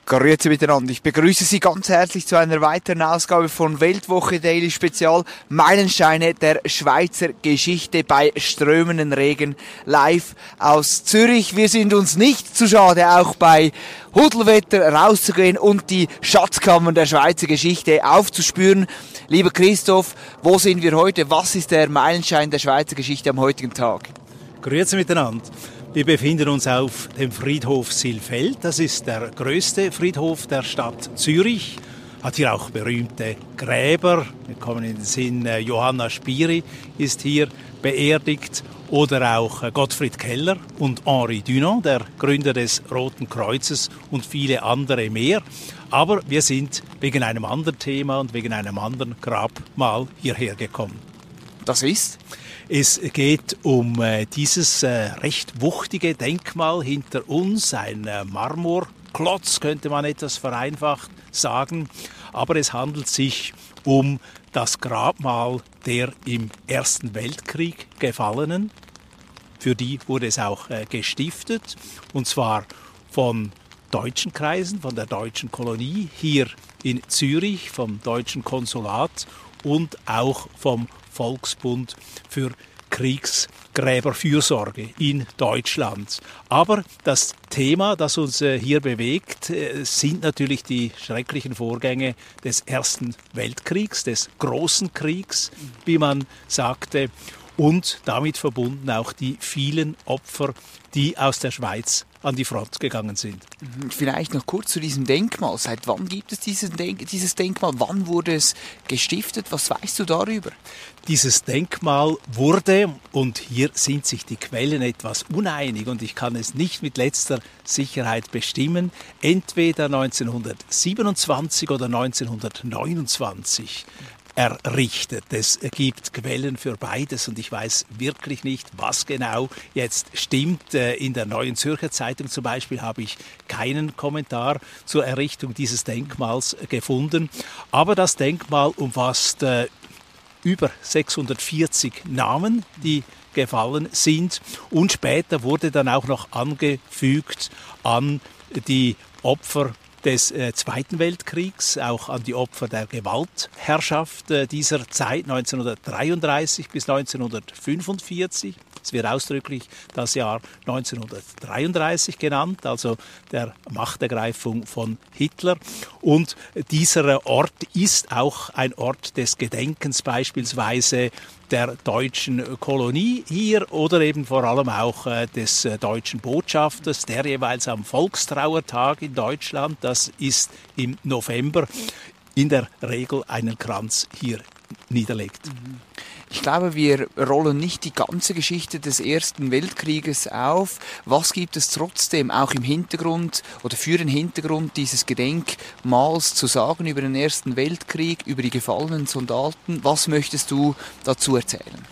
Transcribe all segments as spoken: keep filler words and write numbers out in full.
Grüezi miteinander. Ich begrüße Sie ganz herzlich zu einer weiteren Ausgabe von Weltwoche Daily Spezial. Meilensteine der Schweizer Geschichte bei strömenden Regen live aus Zürich. Wir sind uns nicht zu schade, auch bei Hudelwetter rauszugehen und die Schatzkammern der Schweizer Geschichte aufzuspüren. Lieber Christoph, wo sind wir heute? Was ist der Meilenstein der Schweizer Geschichte am heutigen Tag? Grüezi miteinander. Wir befinden uns auf dem Friedhof Silfeld. Das ist der größte Friedhof der Stadt Zürich. Hat hier auch berühmte Gräber. Wir kommen in den Sinn, Johanna Spiri ist hier beerdigt. Oder auch Gottfried Keller und Henri Dunant, der Gründer des Roten Kreuzes, und viele andere mehr. Aber wir sind wegen einem anderen Thema und wegen einem anderen Grabmal hierher gekommen. Das ist? Es geht um äh, dieses äh, recht wuchtige Denkmal hinter uns, ein äh, Marmorklotz, könnte man etwas vereinfacht sagen. Aber es handelt sich um das Grabmal der im Ersten Weltkrieg Gefallenen. Für die wurde es auch äh, gestiftet, und zwar von deutschen Kreisen, von der deutschen Kolonie hier in Zürich, vom deutschen Konsulat und auch vom Volksbund für Kriegsgräberfürsorge in Deutschland. Aber das Thema, das uns äh, hier bewegt, äh, sind natürlich die schrecklichen Vorgänge des Ersten Weltkriegs, des Großen Kriegs, wie man sagte, und damit verbunden auch die vielen Opfer, die aus der Schweiz an die Front gegangen sind. Vielleicht noch kurz zu diesem Denkmal. Seit wann gibt es dieses, Denk- dieses Denkmal? Wann wurde es gestiftet? Was weißt du darüber? Dieses Denkmal wurde, und hier sind sich die Quellen etwas uneinig und ich kann es nicht mit letzter Sicherheit bestimmen, entweder neunzehnhundertsiebenundzwanzig oder neunzehnhundertneunundzwanzig errichtet. Es gibt Quellen für beides und ich weiß wirklich nicht, was genau jetzt stimmt. In der Neuen Zürcher Zeitung zum Beispiel habe ich keinen Kommentar zur Errichtung dieses Denkmals gefunden. Aber das Denkmal umfasst äh, über sechshundertvierzig Namen, die gefallen sind, und später wurde dann auch noch angefügt an die Opfer des äh, Zweiten Weltkriegs, auch an die Opfer der Gewaltherrschaft äh, dieser Zeit, neunzehnhundertdreiunddreißig bis neunzehnhundertfünfundvierzig. Es wird ausdrücklich das Jahr neunzehnhundertdreiunddreißig genannt, also der Machtergreifung von Hitler. Und dieser Ort ist auch ein Ort des Gedenkens, beispielsweise der deutschen Kolonie hier oder eben vor allem auch äh, des äh, deutschen Botschafters, der jeweils am Volkstrauertag in Deutschland, das ist im November, in der Regel einen Kranz hier niederlegt. Ich glaube, wir rollen nicht die ganze Geschichte des Ersten Weltkrieges auf. Was gibt es trotzdem auch im Hintergrund oder für den Hintergrund dieses Gedenkmals zu sagen über den Ersten Weltkrieg, über die gefallenen Soldaten? Was möchtest du dazu erzählen?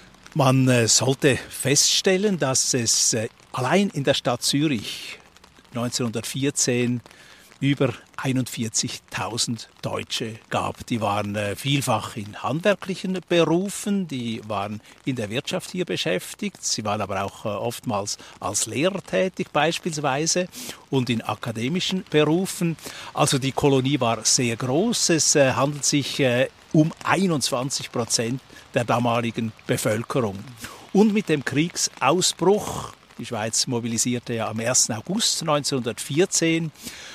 Man äh, sollte feststellen, dass es äh, allein in der Stadt Zürich neunzehnhundertvierzehn über einundvierzigtausend Deutsche gab. Die waren äh, vielfach in handwerklichen Berufen, die waren in der Wirtschaft hier beschäftigt, sie waren aber auch äh, oftmals als Lehrer tätig beispielsweise und in akademischen Berufen. Also die Kolonie war sehr groß, es äh, handelt sich äh, um einundzwanzig Prozent der damaligen Bevölkerung. Und mit dem Kriegsausbruch, die Schweiz mobilisierte ja am ersten August neunzehnhundertvierzehn,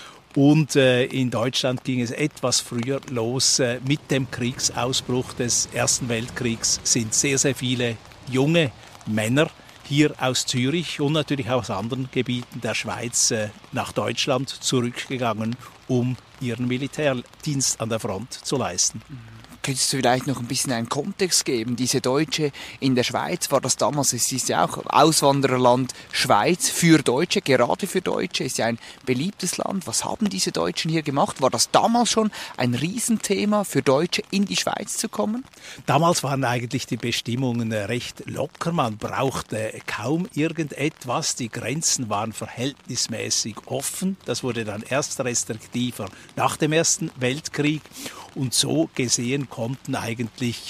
und äh, in Deutschland ging es etwas früher los. Äh, mit dem Kriegsausbruch des Ersten Weltkriegs sind sehr, sehr viele junge Männer hier aus Zürich und natürlich aus anderen Gebieten der Schweiz äh, nach Deutschland zurückgegangen, um ihren Militärdienst an der Front zu leisten. Könntest du vielleicht noch ein bisschen einen Kontext geben? Diese Deutsche in der Schweiz, war das damals, es ist ja auch Auswandererland Schweiz für Deutsche, gerade für Deutsche, ist ja ein beliebtes Land. Was haben diese Deutschen hier gemacht? War das damals schon ein Riesenthema für Deutsche, in die Schweiz zu kommen? Damals waren eigentlich die Bestimmungen recht locker. Man brauchte kaum irgendetwas. Die Grenzen waren verhältnismäßig offen. Das wurde dann erst restriktiver nach dem Ersten Weltkrieg. Und so gesehen konnten eigentlich äh,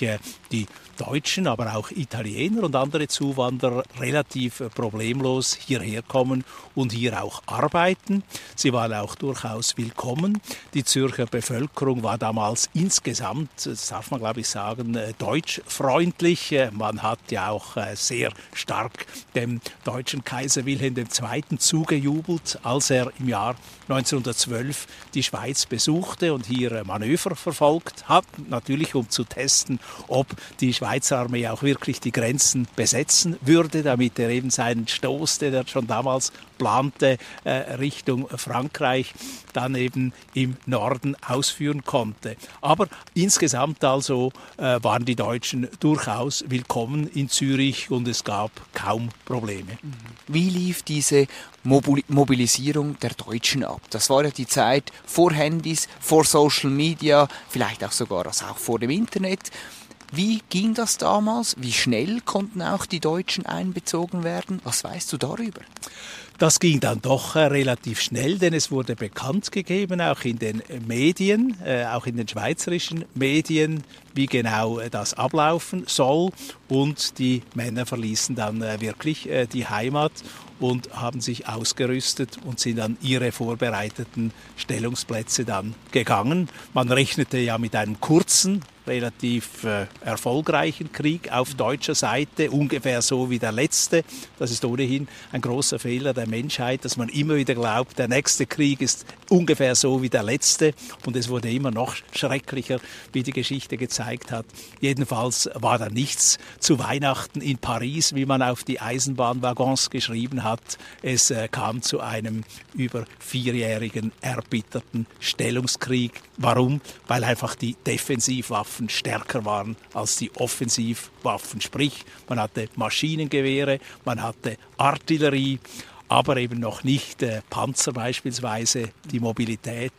die Deutschen, aber auch Italiener und andere Zuwanderer relativ problemlos hierher kommen und hier auch arbeiten. Sie waren auch durchaus willkommen. Die Zürcher Bevölkerung war damals insgesamt, das darf man glaube ich sagen, deutschfreundlich. Man hat ja auch sehr stark dem deutschen Kaiser Wilhelm der Zweite zugejubelt, als er im Jahr neunzehnhundertzwölf die Schweiz besuchte und hier Manöver verfolgt hat, natürlich um zu testen, ob die Schweizer Armee auch wirklich die Grenzen besetzen würde, damit er eben seinen Stoß, den er schon damals plante, äh, Richtung Frankreich, dann eben im Norden ausführen konnte. Aber insgesamt also äh, waren die Deutschen durchaus willkommen in Zürich und es gab kaum Probleme. Wie lief diese Mobilisierung der Deutschen ab? Das war ja die Zeit vor Handys, vor Social Media, vielleicht auch sogar also auch vor dem Internet. Wie ging das damals? Wie schnell konnten auch die Deutschen einbezogen werden? Was weißt du darüber? Das ging dann doch äh, relativ schnell, denn es wurde bekannt gegeben, auch in den Medien, äh, auch in den schweizerischen Medien, wie genau äh, das ablaufen soll. Und die Männer verließen dann äh, wirklich äh, die Heimat und haben sich ausgerüstet und sind an ihre vorbereiteten Stellungsplätze dann gegangen. Man rechnete ja mit einem kurzen, relativ äh, erfolgreichen Krieg auf deutscher Seite, ungefähr so wie der letzte. Das ist ohnehin ein großer Fehler der Menschheit, dass man immer wieder glaubt, der nächste Krieg ist ungefähr so wie der letzte und es wurde immer noch schrecklicher, wie die Geschichte gezeigt hat. Jedenfalls war da nichts zu Weihnachten in Paris, wie man auf die Eisenbahnwaggons geschrieben hat. Es äh, kam zu einem über vierjährigen erbitterten Stellungskrieg. Warum? Weil einfach die Defensivwaffen stärker waren als die Offensivwaffen. Sprich, man hatte Maschinengewehre, man hatte Artillerie, aber eben noch nicht äh, Panzer beispielsweise, die Mobilität.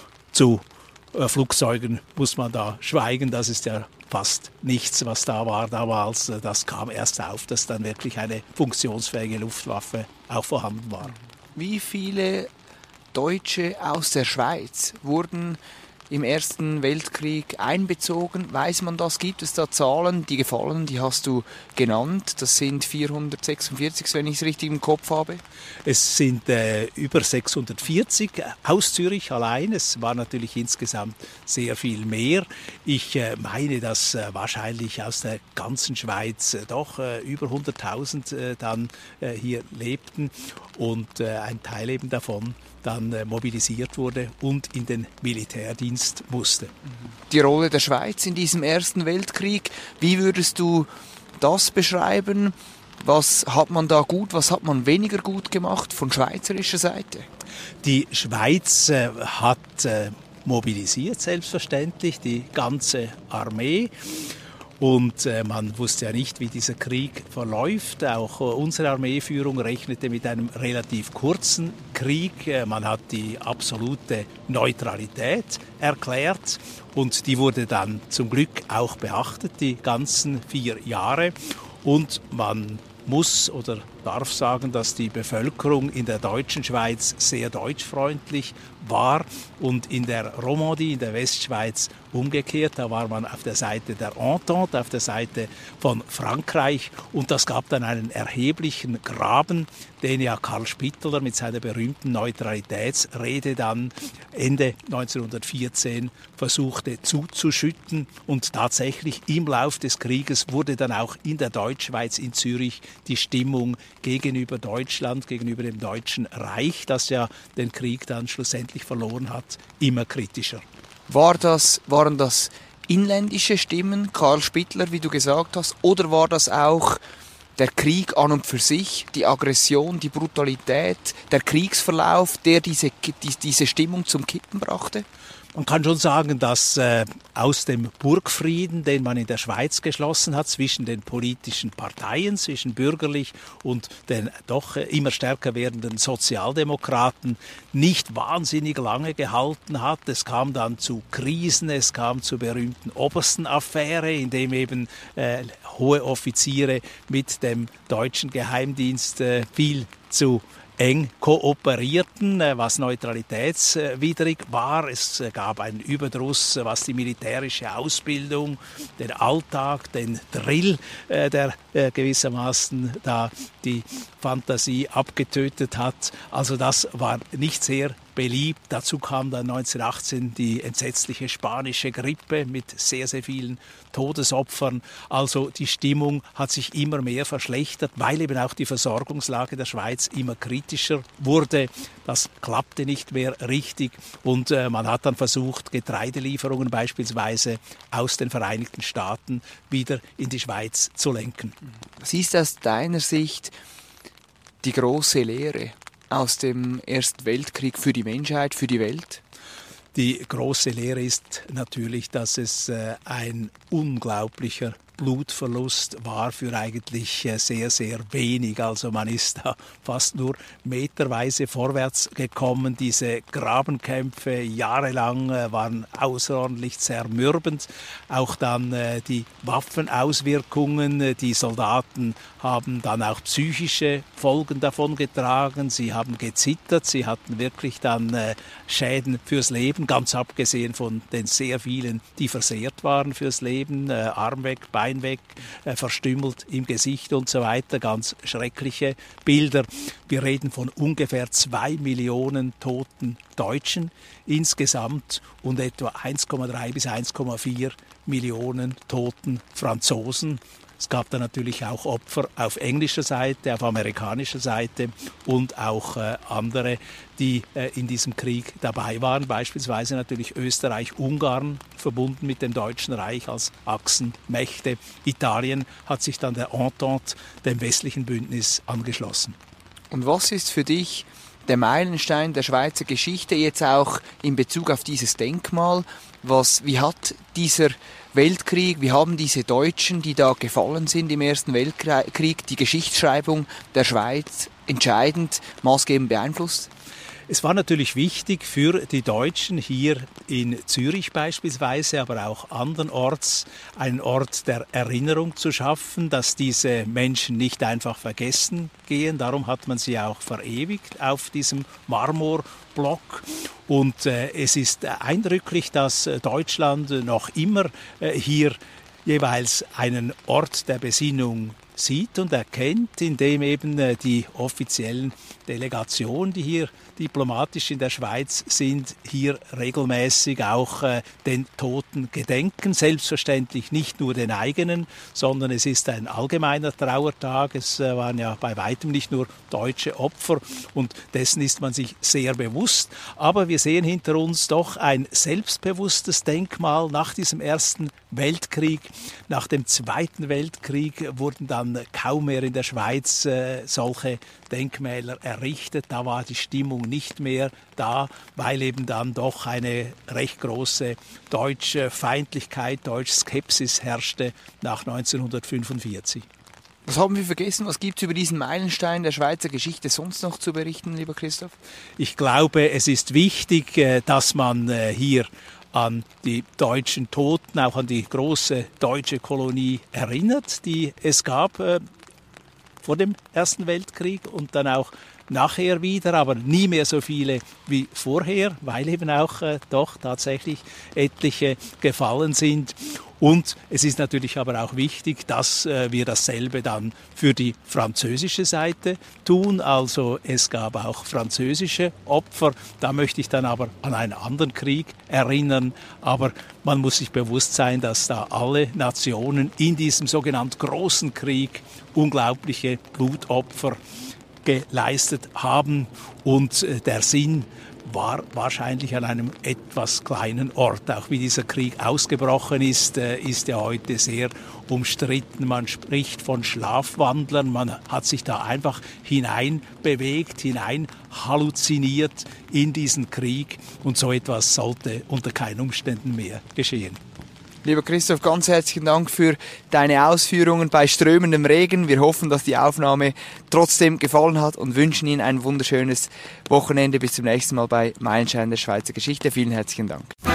Zu äh, Flugzeugen muss man da schweigen, das ist ja fast nichts, was da war damals. Das kam erst auf, dass dann wirklich eine funktionsfähige Luftwaffe auch vorhanden war. Wie viele Deutsche aus der Schweiz wurden im Ersten Weltkrieg einbezogen? Weiß man das? Gibt es da Zahlen? Die Gefallenen, die hast du genannt. Das sind vierhundertsechsundvierzig, wenn ich es richtig im Kopf habe. Es sind äh, über sechshundertvierzig aus Zürich allein. Es war natürlich insgesamt sehr viel mehr. Ich äh, meine, dass äh, wahrscheinlich aus der ganzen Schweiz äh, doch äh, über hunderttausend äh, dann äh, hier lebten und äh, ein Teil eben davon dann äh, mobilisiert wurde und in den Militärdienst musste. Die Rolle der Schweiz in diesem Ersten Weltkrieg, wie würdest du das beschreiben? Was hat man da gut, was hat man weniger gut gemacht von schweizerischer Seite? Die Schweiz äh, hat äh, mobilisiert, selbstverständlich, die ganze Armee. Und äh, man wusste ja nicht, wie dieser Krieg verläuft. Auch äh, unsere Armeeführung rechnete mit einem relativ kurzen Krieg. Äh, man hat die absolute Neutralität erklärt und die wurde dann zum Glück auch beachtet, die ganzen vier Jahre. Und man muss oder darf sagen, dass die Bevölkerung in der deutschen Schweiz sehr deutschfreundlich war und in der Romandie, in der Westschweiz umgekehrt. Da war man auf der Seite der Entente, auf der Seite von Frankreich und das gab dann einen erheblichen Graben, den ja Karl Spitteler mit seiner berühmten Neutralitätsrede dann Ende neunzehnhundertvierzehn versuchte zuzuschütten und tatsächlich im Lauf des Krieges wurde dann auch in der Deutschschweiz in Zürich die Stimmung gegenüber Deutschland, gegenüber dem Deutschen Reich, das ja den Krieg dann schlussendlich verloren hat, immer kritischer. War das, waren das inländische Stimmen, Karl Spitteler, wie du gesagt hast, oder war das auch der Krieg an und für sich, die Aggression, die Brutalität, der Kriegsverlauf, der diese, die, diese Stimmung zum Kippen brachte? Man kann schon sagen, dass äh, aus dem Burgfrieden, den man in der Schweiz geschlossen hat, zwischen den politischen Parteien, zwischen bürgerlich und den doch äh, immer stärker werdenden Sozialdemokraten, nicht wahnsinnig lange gehalten hat. Es kam dann zu Krisen, es kam zur berühmten Oberstenaffäre, in dem eben äh, hohe Offiziere mit dem deutschen Geheimdienst äh, viel zu eng kooperierten, was neutralitätswidrig war. Es gab einen Überdruss, was die militärische Ausbildung, den Alltag, den Drill, der gewissermaßen da die Fantasie abgetötet hat. Also das war nicht sehr beliebt. Dazu kam dann neunzehnhundertachtzehn die entsetzliche spanische Grippe mit sehr, sehr vielen Todesopfern. Also die Stimmung hat sich immer mehr verschlechtert, weil eben auch die Versorgungslage der Schweiz immer kritischer wurde. Das klappte nicht mehr richtig und äh, man hat dann versucht, Getreidelieferungen beispielsweise aus den Vereinigten Staaten wieder in die Schweiz zu lenken. Was ist aus deiner Sicht die große Lehre aus dem Ersten Weltkrieg für die Menschheit, für die Welt? Die große Lehre ist natürlich, dass es äh, ein unglaublicher Blutverlust war für eigentlich äh, sehr, sehr wenig. Also man ist da fast nur meterweise vorwärts gekommen. Diese Grabenkämpfe jahrelang äh, waren außerordentlich zermürbend. Auch dann äh, die Waffenauswirkungen. Die Soldaten haben dann auch psychische Folgen davon getragen. Sie haben gezittert. Sie hatten wirklich dann äh, Schäden fürs Leben, ganz abgesehen von den sehr vielen, die versehrt waren fürs Leben. Äh, Arm weg, Bein weg, äh, verstümmelt im Gesicht und so weiter. Ganz schreckliche Bilder. Wir reden von ungefähr zwei Millionen toten Deutschen insgesamt und etwa eins Komma drei bis eins Komma vier Millionen toten Franzosen. Es gab da natürlich auch Opfer auf englischer Seite, auf amerikanischer Seite und auch äh, andere, die äh, in diesem Krieg dabei waren. Beispielsweise natürlich Österreich, Ungarn, verbunden mit dem Deutschen Reich als Achsenmächte. Italien hat sich dann der Entente, dem westlichen Bündnis, angeschlossen. Und was ist für dich der Meilenstein der Schweizer Geschichte, jetzt auch in Bezug auf dieses Denkmal? Was, wie hat dieser Weltkrieg, wie haben diese Deutschen, die da gefallen sind im Ersten Weltkrieg, die Geschichtsschreibung der Schweiz entscheidend, maßgebend beeinflusst? Es war natürlich wichtig für die Deutschen hier in Zürich beispielsweise, aber auch andernorts, einen Ort der Erinnerung zu schaffen, dass diese Menschen nicht einfach vergessen gehen. Darum hat man sie auch verewigt auf diesem Marmorblock. Und äh, es ist eindrücklich, dass Deutschland noch immer äh, hier jeweils einen Ort der Besinnung sieht und erkennt, indem eben äh, die offiziellen Delegationen, die hier diplomatisch in der Schweiz sind, hier regelmäßig auch äh, den Toten gedenken. Selbstverständlich nicht nur den eigenen, sondern es ist ein allgemeiner Trauertag. Es äh, waren ja bei weitem nicht nur deutsche Opfer und dessen ist man sich sehr bewusst. Aber wir sehen hinter uns doch ein selbstbewusstes Denkmal nach diesem Ersten Weltkrieg. Nach dem Zweiten Weltkrieg wurden dann kaum mehr in der Schweiz äh, solche Denkmäler errichtet. Da war die Stimmung nicht mehr da, weil eben dann doch eine recht große deutsche Feindlichkeit, deutsche Skepsis herrschte nach neunzehnhundertfünfundvierzig. Was haben wir vergessen? Was gibt es über diesen Meilenstein der Schweizer Geschichte sonst noch zu berichten, lieber Christoph? Ich glaube, es ist wichtig, dass man hier an die deutschen Toten, auch an die große deutsche Kolonie erinnert, die es gab äh, vor dem Ersten Weltkrieg und dann auch nachher wieder, aber nie mehr so viele wie vorher, weil eben auch äh, doch tatsächlich etliche gefallen sind. Und es ist natürlich aber auch wichtig, dass äh, wir dasselbe dann für die französische Seite tun. Also es gab auch französische Opfer. Da möchte ich dann aber an einen anderen Krieg erinnern. Aber man muss sich bewusst sein, dass da alle Nationen in diesem sogenannten Großen Krieg unglaubliche Blutopfer geleistet haben und der Sinn war wahrscheinlich an einem etwas kleinen Ort. Auch wie dieser Krieg ausgebrochen ist, ist er heute sehr umstritten. Man spricht von Schlafwandlern, man hat sich da einfach hineinbewegt, hinein halluziniert in diesen Krieg und so etwas sollte unter keinen Umständen mehr geschehen. Lieber Christoph, ganz herzlichen Dank für deine Ausführungen bei strömendem Regen. Wir hoffen, dass die Aufnahme trotzdem gefallen hat und wünschen Ihnen ein wunderschönes Wochenende. Bis zum nächsten Mal bei Meilenstein der Schweizer Geschichte. Vielen herzlichen Dank.